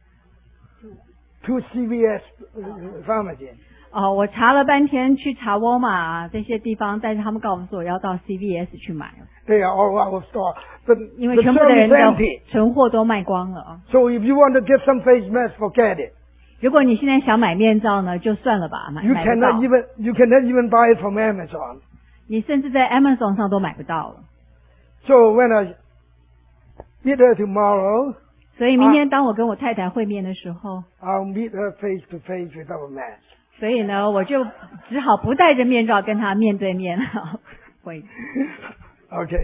Speaker 1: 2 CVS pharmacies.
Speaker 2: 我查了半天，去查沃尔玛这些地方，但是他们告诉我要到 CVS 去买。
Speaker 1: They are all out of stock. The
Speaker 2: 因为全部的
Speaker 1: shelf
Speaker 2: 人
Speaker 1: is
Speaker 2: 的
Speaker 1: empty.
Speaker 2: 存货都卖光了。
Speaker 1: So if you want to get some face masks, forget it.
Speaker 2: 如果你现在想买面罩呢，就算了吧，买
Speaker 1: You
Speaker 2: 不
Speaker 1: cannot
Speaker 2: 到。
Speaker 1: even buy it from Amazon.
Speaker 2: 你甚至在 Amazon 上都买不到了。
Speaker 1: So when I meet her tomorrow,
Speaker 2: 所以明天当我跟我太太会面的时候，
Speaker 1: I'll meet her face to face without a mask.
Speaker 2: 所以呢，我就只好不戴着面罩跟她面对面会。
Speaker 1: Okay.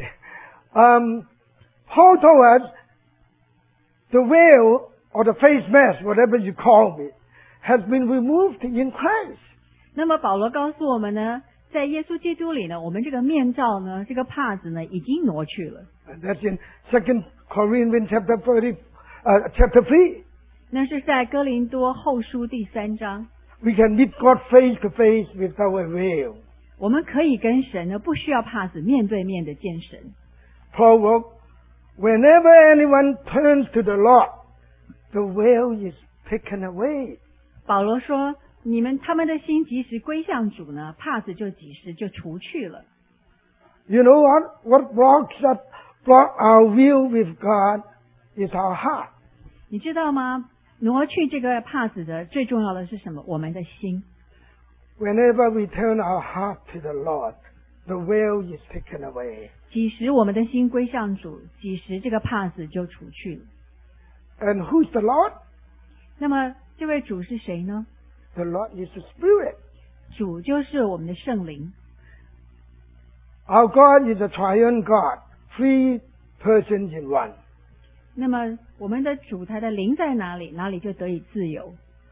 Speaker 1: Paul told us the veil or the face mask, whatever you call it, has been removed in Christ.
Speaker 2: 那么保罗告诉我们呢，在耶稣基督里呢，我们这个面罩呢，这个帕子呢，已经挪去了。
Speaker 1: And that's in 2 Corinthians chapter 3.
Speaker 2: 那是在哥林多后书第3章，
Speaker 1: We can meet God face to face without a veil.
Speaker 2: 我们可以跟神呢，不需要帕子，面对面的见神。
Speaker 1: Paul wrote, whenever anyone turns to the Lord, the veil is taken away.
Speaker 2: 保罗说，他们的心即时归向主呢，帕子就即时就除去了。
Speaker 1: You know what? What block our view with God is our heart.
Speaker 2: 你知道吗？挪去这个帕子的最重要的是什么？我们的心。
Speaker 1: Whenever we turn our heart to the Lord, the veil is taken away.
Speaker 2: 几时我们的心归向主，几时这个帕子就除去了。
Speaker 1: And who's the Lord?
Speaker 2: 那么这位主是谁呢？
Speaker 1: The Lord is the Spirit.
Speaker 2: 主就是我们的圣灵。
Speaker 1: Our God is a triune God, 3 persons in one.
Speaker 2: 那么我们的主他的灵在哪里，哪里就得以自由。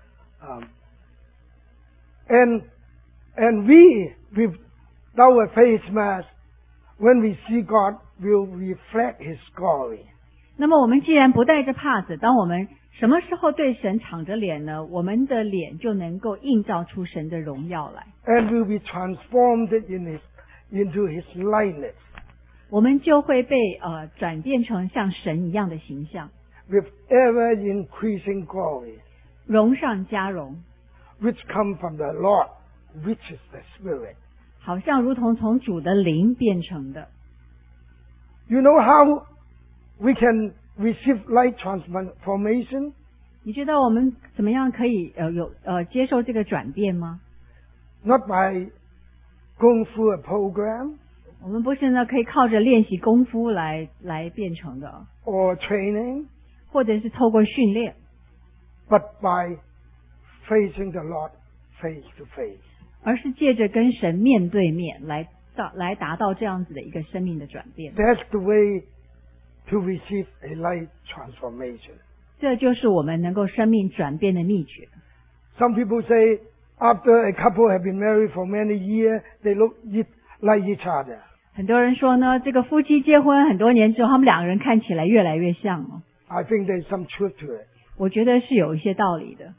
Speaker 1: And we, without a face mask, when we see God, will reflect His glory.
Speaker 2: 那么我们既然不带着帕子，当我们什么时候对神敞着脸呢？我们的脸就能够映照出神的荣耀来。
Speaker 1: And will be transformed into His likeness.
Speaker 2: 我们就会被转变成像神一样的形象，
Speaker 1: With ever increasing glory,
Speaker 2: 荣上加荣，
Speaker 1: which come from the Lord, which is the Spirit.
Speaker 2: 好像如同从主的灵变成的。
Speaker 1: You know how we can receive light transformation?
Speaker 2: 你知道我们怎么样可以接受这个转变吗？
Speaker 1: Not by going through a program
Speaker 2: 我们不是呢可以靠着练习功夫来变成的，
Speaker 1: or training,
Speaker 2: 或者是透过训练，
Speaker 1: but by facing the Lord face to face.
Speaker 2: 而是借着跟神面对面来达到这样子的一个生命的转变。
Speaker 1: That's the way to receive a light transformation.
Speaker 2: 这就是我们能够生命转变的秘诀。
Speaker 1: Some people say after a couple have been married for many years, they look like each other.
Speaker 2: 很多人说呢，这个夫妻结婚很多年之后，他们两个人看起来越来越像哦。
Speaker 1: I think there's some truth to it.
Speaker 2: 我觉得是有一些道理的。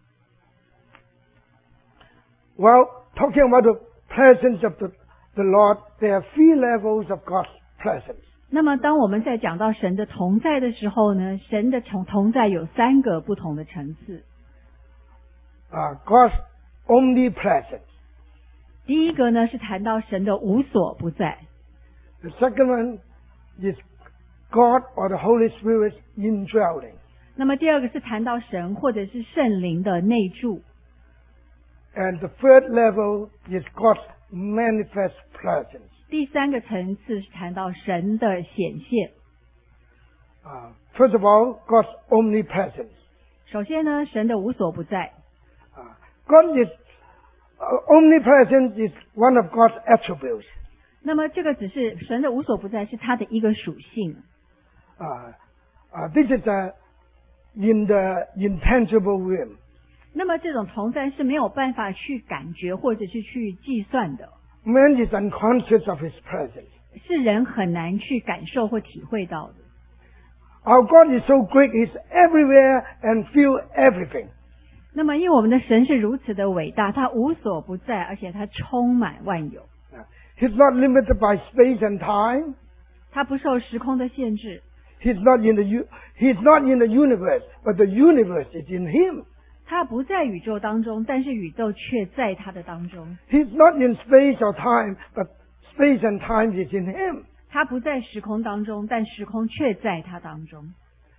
Speaker 1: Well, talking about the presence of the Lord, there are 3 levels of God's presence.
Speaker 2: 那么当我们在讲到神的同在的时候呢，神的同在有3个不同的层次。
Speaker 1: God's omnipresence.
Speaker 2: 第一个呢是谈到神的无所不在，
Speaker 1: The second one is God or the Holy Spirit's indwelling.
Speaker 2: 那么第二个是谈到神或者是圣灵的内住，
Speaker 1: And the third level is God's manifest presence.
Speaker 2: 第3个层次是谈到神的显现。
Speaker 1: First of all, God's omnipresence.
Speaker 2: 首先呢，神的无所不在。
Speaker 1: God is omnipresence is one of God's attributes.
Speaker 2: 那么这个只是神的无所不在是他的一个属性。
Speaker 1: This is in the intangible realm.
Speaker 2: 那么这种同在是没有办法去感觉或者是去计算的，
Speaker 1: Man is unconscious of His presence.
Speaker 2: 是人很难去感受或体会到的。
Speaker 1: Our God is so great; He's everywhere and feel everything.
Speaker 2: 那么因为我们的神是如此的伟大，他无所不在，而且他充满万有，
Speaker 1: He's not limited by space and time.
Speaker 2: 他不受时空的限制，
Speaker 1: He's not in the universe, but the universe is in Him.
Speaker 2: 他不在宇宙当中，但是宇宙却在他的当中。
Speaker 1: He's not in space or time, but space and time is in Him.
Speaker 2: 他不在时空当中，但时空却在他当中。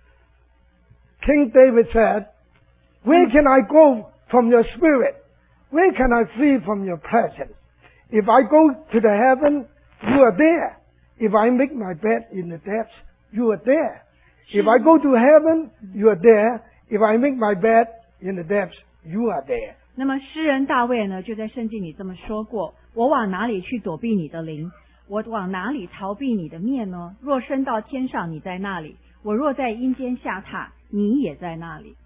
Speaker 1: King David said, "Where can I go from your spirit? Where can I flee from your presence? If I go to the heaven, you are there. If I make my bed in the depths, you are there. If I go to heaven, you are there. If I make my bed in the depths, you are there."
Speaker 2: 那么诗人大卫呢，就在圣经里这么说过：我往哪里去躲避你的灵？我往哪里逃避你的面呢？若升到天上，你在那里；我若在阴间下榻，你也在那里。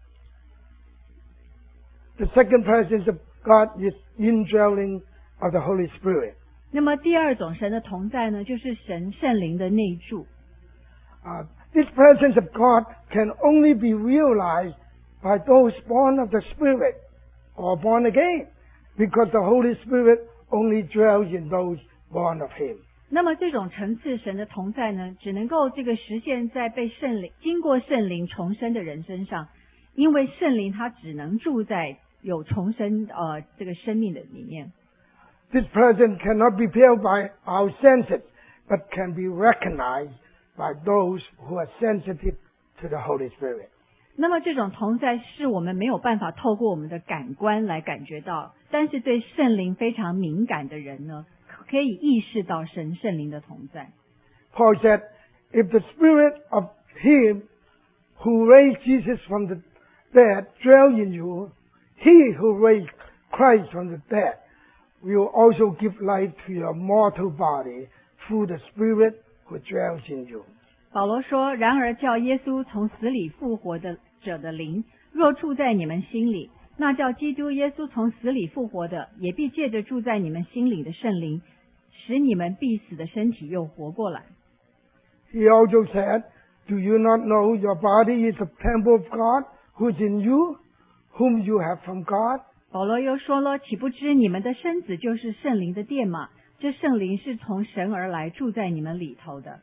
Speaker 1: The second presence of God is indwelling of the Holy Spirit.
Speaker 2: 那么第二种神的同在呢，就是神圣灵的内住。
Speaker 1: This presence of God can only be realized by those born of the Spirit or born again, because the Holy Spirit only dwells in those born of Him.
Speaker 2: 那么这种层次神的同在呢，只能够这个实现在被经过圣灵重生的人身上，因为圣灵它只能住在有重生这个生命的里面。
Speaker 1: This presence cannot be felt by our senses, but can be recognized by those who are sensitive to the Holy Spirit.
Speaker 2: 那么这种同在是我们没有办法透过我们的感官来感觉到，但是对圣灵非常敏感的人呢，可以意识到圣灵的同在。
Speaker 1: Paul said, "If the Spirit of Him who raised Jesus from the dead dwell in you, He who raised Christ from the dead will also give life to your mortal body through the Spirit who dwells in you."
Speaker 2: 保罗说：“然而叫耶稣从死里复活的者的灵，若住在你们心里，那叫基督耶稣从死里复活的，也必借着住在你们心里的圣灵，使你们必死的身体又活过来。”
Speaker 1: He also said, "Do you not know your body is a temple of God, who's in you, whom you have from God?
Speaker 2: 保罗又说了，岂不知你们的身子就是圣灵的殿吗？这圣灵是从神而来，住在你们里头的。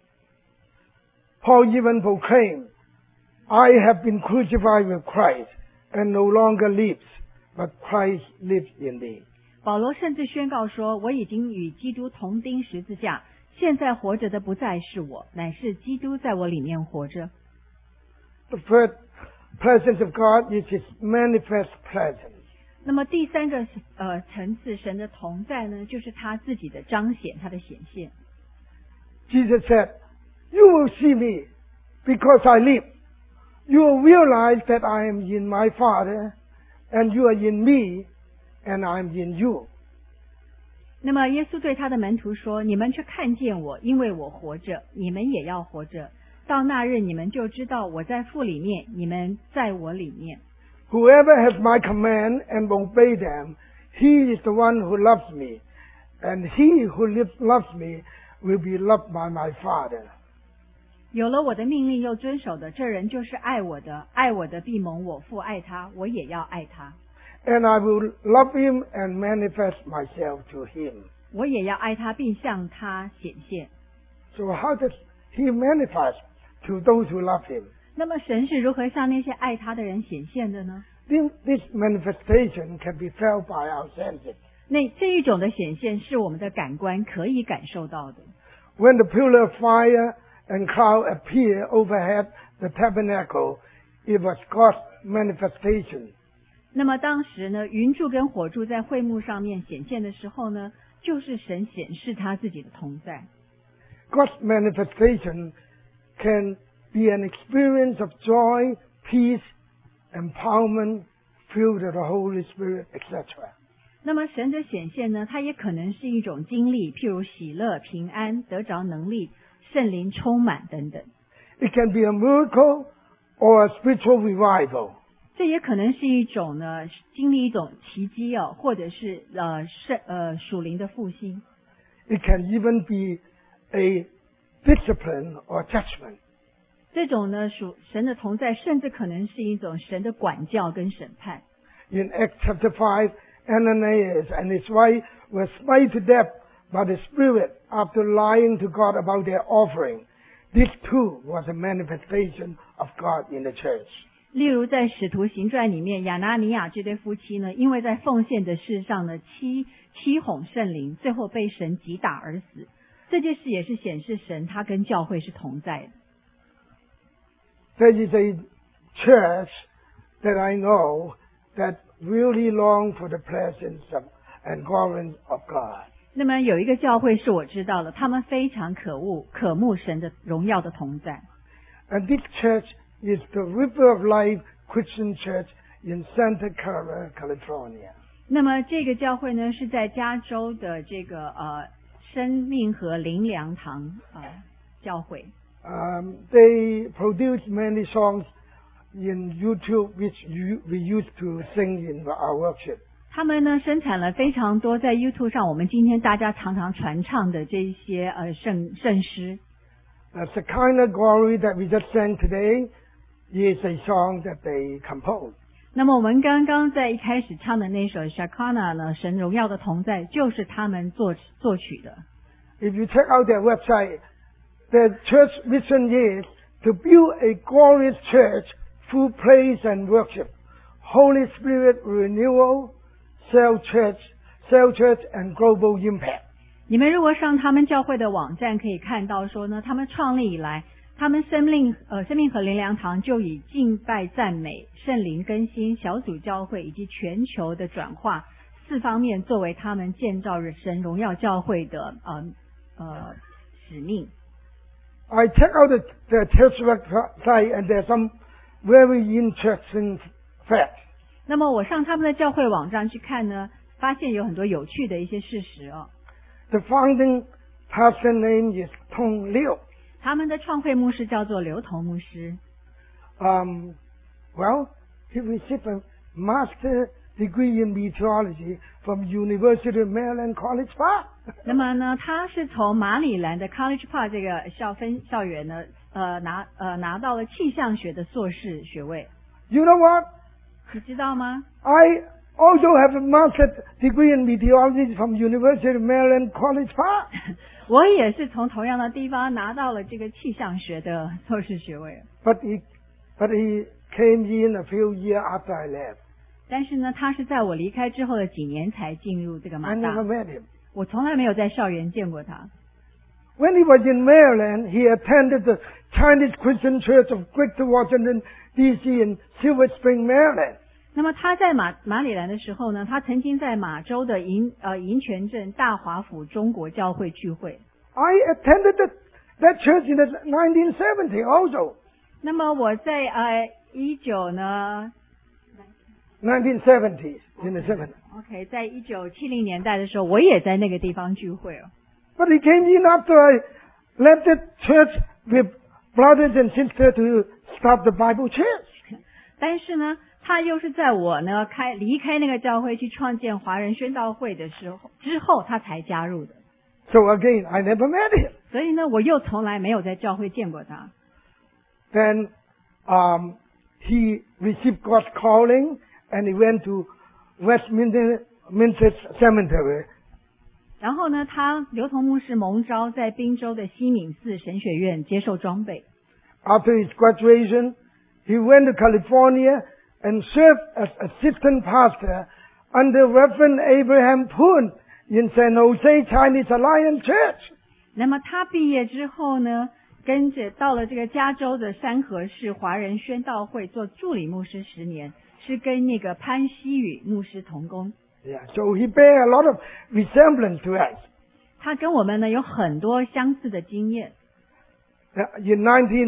Speaker 1: Paul even proclaimed, I have been crucified with Christ, and no longer lives, but Christ lives in me.
Speaker 2: 保罗甚至宣告说，我已经与基督同钉十字架，现在活着的不再是我，乃是基督在我里面活着。
Speaker 1: The third presence of God is His manifest presence.
Speaker 2: 那么第三个层次，神的同在呢，就是他自己的彰显，他的显现。
Speaker 1: Jesus said, You will see me because I live. You will realize that I am in my Father, and you are in me, and I am in you.
Speaker 2: 那么耶稣对他的门徒说，你们却看见我，因为我活着，你们也要活着。到那日，你们就知道我在父里面，你们在我里面。
Speaker 1: Whoever has my command and obey them, he is the one who loves me, and he who loves me will be loved by my Father.
Speaker 2: 有了我的命令又遵守的，这人就是爱我的，爱我的必蒙我父爱他，我也要爱他。
Speaker 1: And I will love him and manifest myself to him.
Speaker 2: 我也要爱他，并向他显现。
Speaker 1: So how does he manifest to those who love him?
Speaker 2: 那么神是如何向那些爱他的人显现的呢？
Speaker 1: This manifestation can be felt by our senses.
Speaker 2: 那这一种的显现是我们的感官可以感受到的。
Speaker 1: When the pillar of fire and cloud appear overhead the tabernacle, it was God's manifestation.
Speaker 2: 那么当时呢，云柱跟火柱在会幕上面显现的时候呢，就是神显示他自己的同在。
Speaker 1: God's manifestation can be an experience of joy, peace, empowerment, filled with the Holy Spirit, etc.
Speaker 2: 那么神的显现呢，它也可能是一种经历，譬如喜乐、平安、得着能力、圣灵充满等等。
Speaker 1: It can be a miracle or a spiritual revival.
Speaker 2: 这也可能是一种呢，经历一种奇迹哦，或者是属灵的复兴。
Speaker 1: It can even be a discipline or judgment.
Speaker 2: 这种呢，属神的同在，甚至可能是一种神的管教跟审判。
Speaker 1: In Acts chapter 5, Ananias and his wife were smitten to death by the Spirit after lying to God about their offering. This too was a manifestation of God in the church.
Speaker 2: 例如在使徒行传里面，亚拿尼亚这对夫妻呢，因为在奉献的事上呢，欺哄圣灵，最后被神击打而死。这件事也是显示神他跟教会是同在的。
Speaker 1: There is a church that I know that really long for the presence and glory of God.
Speaker 2: 那么有一个教会是我知道的，他们非常渴慕神的荣耀的同在。
Speaker 1: And this church is the River of Life Christian Church in Santa Clara, California.
Speaker 2: 那么这个教会呢，是在加州的这个生命和灵粮堂教会。
Speaker 1: They produce many songs in YouTube which we used to sing in our worship.
Speaker 2: 他们呢生产了非常多在 YouTube 上我们今天大家常常传唱的这些圣诗。
Speaker 1: The Shekinah Glory that we just sang today is a song that they composed.
Speaker 2: 那么我们刚刚在一开始唱的那首 Shekinah 呢，神荣耀的同在，就是他们作曲的。
Speaker 1: If you check out their website, their church mission is to build a glorious church through praise and worship, Holy Spirit renewal, cell church, and global impact.
Speaker 2: 你们如果上他们教会的网站，可以看到说呢，他们创立以来，他们生命和灵粮堂就以敬拜、赞美、圣灵更新、小组教会以及全球的转化4方面作为他们建造神荣耀教会的使命。
Speaker 1: I check out the church website and there's some very interesting facts.
Speaker 2: 那么我上他们的教会网站去看呢，发现有很多有趣的一些事实哦。
Speaker 1: The founding pastor name is Tong Liu.
Speaker 2: 他们的创会牧师叫做刘同牧师。
Speaker 1: Well, he received a master degree in meteorology from University of Maryland College Park.
Speaker 2: 那么呢，他是从马里兰的 College Park 这个校园呢，拿到了气象学的硕士学位。
Speaker 1: You know what?
Speaker 2: 你知道吗？
Speaker 1: I also have a master's degree in meteorology from University of Maryland, College Park.
Speaker 2: 我也是从同样的地方拿到了这个气象学的硕士学位。
Speaker 1: But he came in a few years after I left.
Speaker 2: 但是呢，他是在我离开之后的几年才进入这个
Speaker 1: I
Speaker 2: 马
Speaker 1: never
Speaker 2: 大，
Speaker 1: met him.
Speaker 2: 我从来没有在校园见过他。
Speaker 1: When he was in Maryland, he attended the Chinese Christian Church of Greater Washington, D.C. in Silver Spring, Maryland.
Speaker 2: 那么他在马里兰的时候呢，他曾经在马州的银泉镇大华府中国教会聚会。
Speaker 1: I attended that church in the 1970 also.
Speaker 2: 那么我在
Speaker 1: 1970s, in the 70s.
Speaker 2: OK， 在1970年代的时候，我也在那个地方聚会哦。
Speaker 1: But he came in after I left the church with brothers and sisters to start the Bible church.
Speaker 2: 但是呢，他又是在我呢离开那个教会去创建华人宣道会的时候之后，他才加入的。
Speaker 1: So again, I never met him.
Speaker 2: 所以呢，我又从来没有在教会见过他。
Speaker 1: Then he received God's calling and he went to Westminster Seminary.
Speaker 2: 然后呢，刘同牧师蒙召在宾州的西敏寺神学院接受装备。
Speaker 1: After his graduation, he went to California and served as assistant pastor under Reverend Abraham Poon in San Jose Chinese Alliance Church.
Speaker 2: 那么他毕业之后呢，跟着到了这个加州的山河市华人宣道会做助理牧师10年，是跟那个潘希宇牧师同工。
Speaker 1: Yeah, so he bear a lot of resemblance to us.
Speaker 2: 他跟我们呢有很多相似的经验。
Speaker 1: In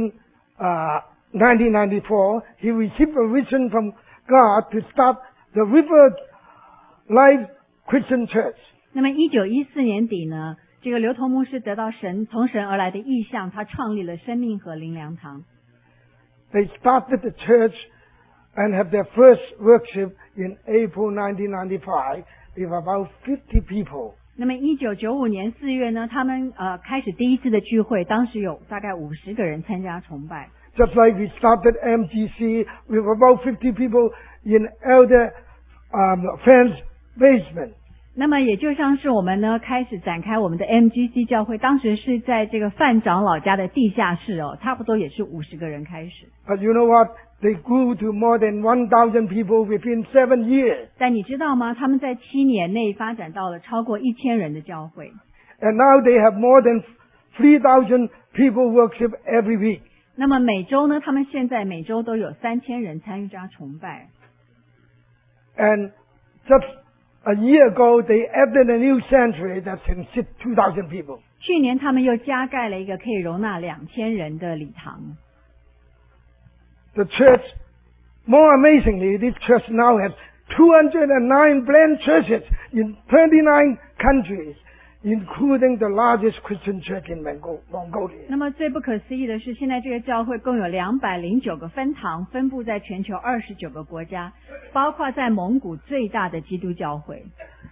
Speaker 1: 1994, he received a vision from God to start the River Life Christian Church.
Speaker 2: 那么1914年底呢，这个刘同牧师得到从神而来的意象，他创立了生命河灵粮堂。
Speaker 1: They started the church and have their first worship in April 1995 with about 50 people.
Speaker 2: 那么1995年4月呢，他们开始第一次的聚会，当时有大概50个人参加崇拜。
Speaker 1: Just like we started MGC with about 50 people in Elder Friend's basement.
Speaker 2: 那么也就像是我们呢开始展开我们的 MGC 教会，当时是在这个范长老家的地下室哦，差不多也是50个人开始。
Speaker 1: But you know what? They grew to more than 1,000 people within 7 years.
Speaker 2: 但你知道吗？他们在7年内发展到了超过1000人的教会。
Speaker 1: And now they have more than 3,000 people worship every week.
Speaker 2: 那么每周呢，他们现在每周都有3000人参与这样崇拜。
Speaker 1: And just a year ago, they added a new sanctuary that can sit 2,000 people.
Speaker 2: 去年他们又加盖了一个可以容纳2000人的礼堂。
Speaker 1: The church, more amazingly, this church now has 209 blend churches in 39 countries, including the largest Christian church in Mongolia.
Speaker 2: 那么最不可思议的是，现在这个教会共有209个分堂，分布在全球29个国家，包括在蒙古最大的基督教会。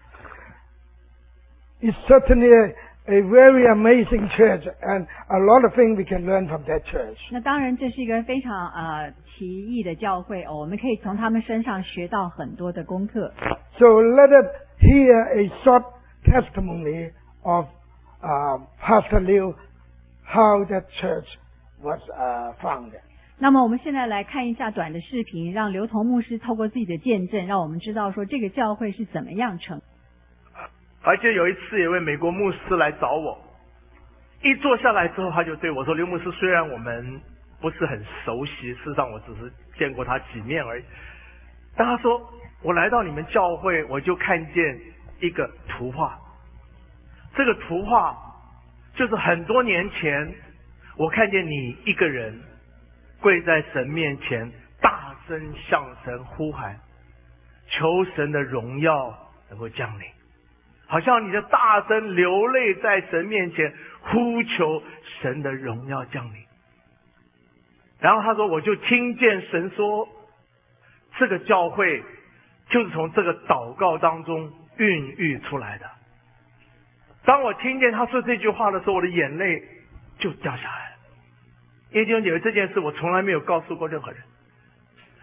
Speaker 1: It's certainly a very amazing church, and a lot of things we can learn from that church.
Speaker 2: 那当然，这是一个非常奇异的教会哦，我们可以从他们身上学到很多的功课。
Speaker 1: So let us hear a short testimony of Pastor Liu, how that church was founded.
Speaker 2: 那么我们现在来看一下短的视频，让刘同牧师透过自己的见证，让我们知道说这个教会是怎么样成。
Speaker 4: 而且有一次，有位美国牧师来找我，一坐下来之后，他就对我说：“刘牧师，虽然我们不是很熟悉，事实上我只是见过他几面而已。但他说，我来到你们教会，我就看见一个图画。这个图画就是很多年前，我看见你一个人跪在神面前，大声向神呼喊，求神的荣耀能够降临。”好像你的大声流泪在神面前，呼求神的荣耀降临。然后他说，我就听见神说，这个教会就是从这个祷告当中孕育出来的。当我听见他说这句话的时候，我的眼泪就掉下来了。因为弟兄姐妹，这件事我从来没有告诉过任何人。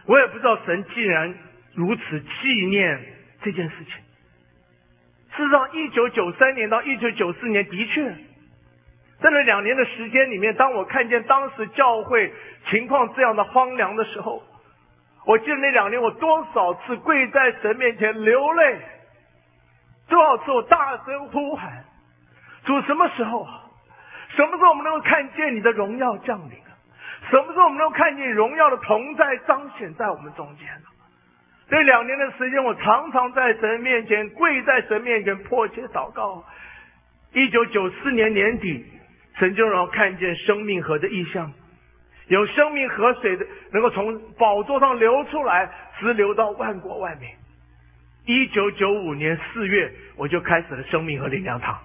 Speaker 4: 我也不知道神竟然如此纪念这件事情。事实上1993年到1994年的确在那2年的时间里面，当我看见当时教会情况这样的荒凉的时候，我记得那2年我多少次跪在神面前流泪，多少次我大声呼喊，主，什么时候我们能够看见你的荣耀降临？什么时候我们能够看见荣耀的同在彰显在我们中间？这2年的时间，我常常在神面前跪在神面前迫切祷告。1994年年底，神就让我看见生命河的异象，有生命河水的能够从宝座上流出来，直流到万国万民。1995年4月，我就开始了生命河灵粮堂。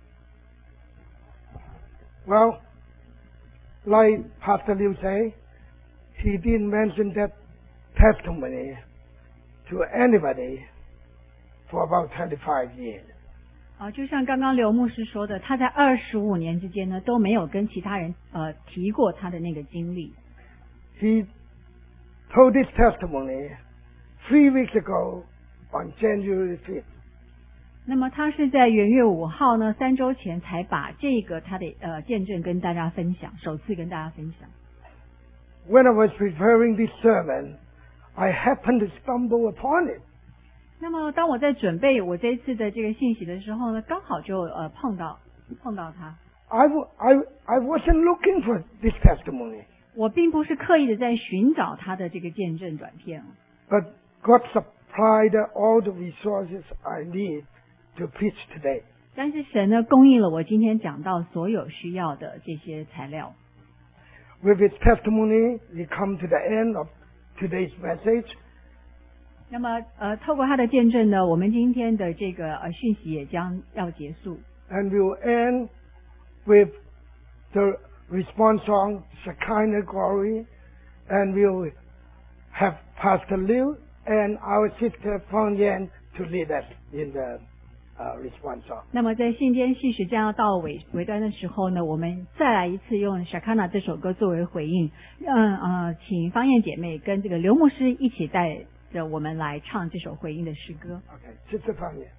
Speaker 1: Well, like Pastor Liu say, he didn't mention that testimony to anybody for about 25 years.
Speaker 2: 就像刚刚刘牧师说的，他在25年之间呢都没有跟其他人提过他的那个经历。
Speaker 1: He told this testimony 3 weeks ago on January 5th.
Speaker 2: 那么他是在元月5号呢，3周前才把这个他的见证跟大家分享，首次跟大家分享。
Speaker 1: When I was preparing this sermon, I happened to stumble upon it.
Speaker 2: 那么当我在准备我这一次的这个信息的时候呢，刚好就碰到他。
Speaker 1: I wasn't looking for this testimony.
Speaker 2: 我并不是刻意的在寻找他的这个见证短片。
Speaker 1: But God supplied all the resources I need to preach today.
Speaker 2: 但是神呢供应了我今天讲到所有需要的这些材料。
Speaker 1: With his testimony, we come to the end of today's message.
Speaker 2: 那么透过他的见证呢，我们今天的这个讯息也将要结束。
Speaker 1: And we'll end with the response song Shekinah Glory, and we'll have Pastor Liu and our sister Fang Yan to lead us in the response song.
Speaker 2: 那么在信间信息将要到尾端的时候呢，我们再来一次用 Shekinah 这首歌作为回应，请方燕姐妹跟这个刘牧师一起带着我们来唱这首回应的诗歌。
Speaker 1: Okay, Sister Fang Yan.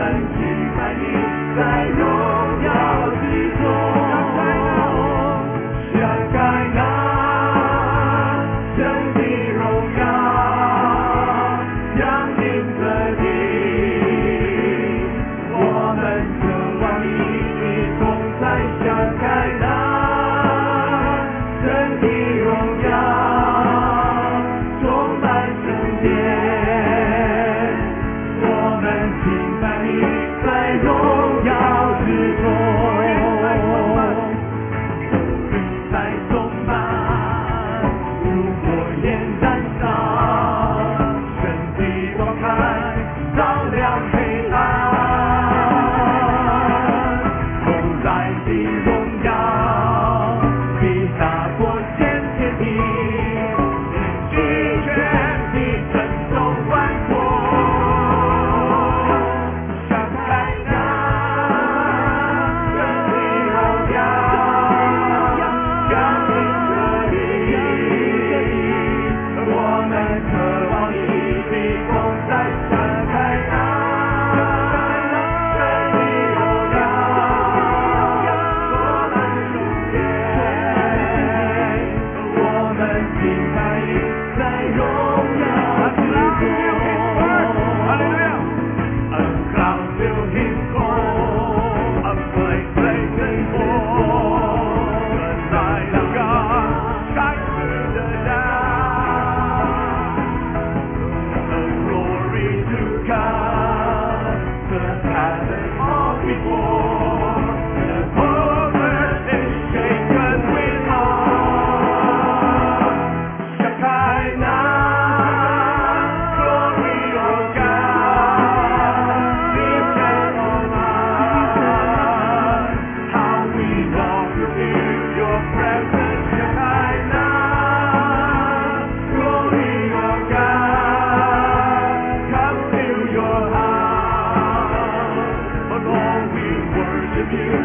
Speaker 5: you.